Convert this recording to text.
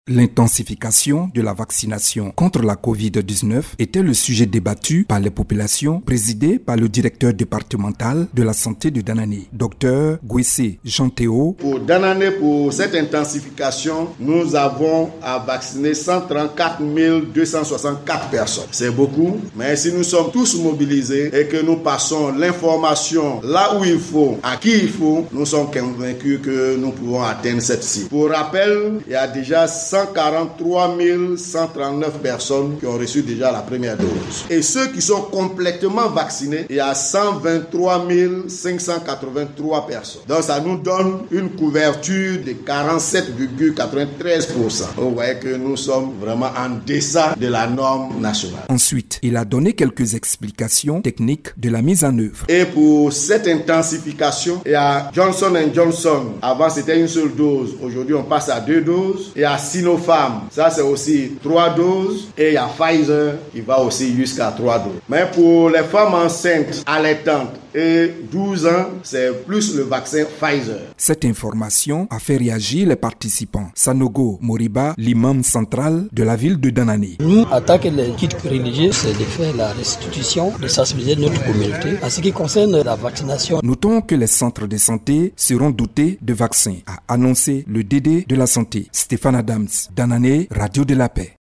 L'intensification de la vaccination contre la COVID-19 était le sujet débattu par les populations, présidé par le directeur départemental de la santé de Danané, Dr Gwese Jean-Théo. Pour Danané, pour cette intensification, nous avons à vacciner 134 264 personnes. C'est beaucoup, mais si nous sommes tous mobilisés et que nous passons l'information là où il faut, à qui il faut, nous sommes convaincus que nous pouvons atteindre cette cible. Pour rappel, il y a déjà 143 139 personnes qui ont reçu déjà la première dose. Et ceux qui sont complètement vaccinés, il y a 123 583 personnes. Donc ça nous donne une couverture de 47,93%. Vous voyez que nous sommes vraiment en deçà de la norme nationale. Ensuite, il a donné quelques explications techniques de la mise en œuvre. Et pour cette intensification, il y a Johnson & Johnson. Avant c'était une seule dose. Aujourd'hui on passe à 2 doses. Il y a Sinopharm, ça c'est aussi 3 doses, et il y a Pfizer qui va aussi jusqu'à 3 doses. Mais pour les femmes enceintes, allaitantes et 12 ans, c'est plus le vaccin Pfizer. Cette information a fait réagir les participants. Sanogo Moriba, l'imam central de la ville de Danané. Nous, en tant que les guides religieux, c'est de faire la restitution, de sensibiliser notre communauté. En ce qui concerne la vaccination, notons que les centres de santé seront dotés de vaccins, a annoncé le DD de la santé, Stéphane Adams, Danané, Radio de la Paix.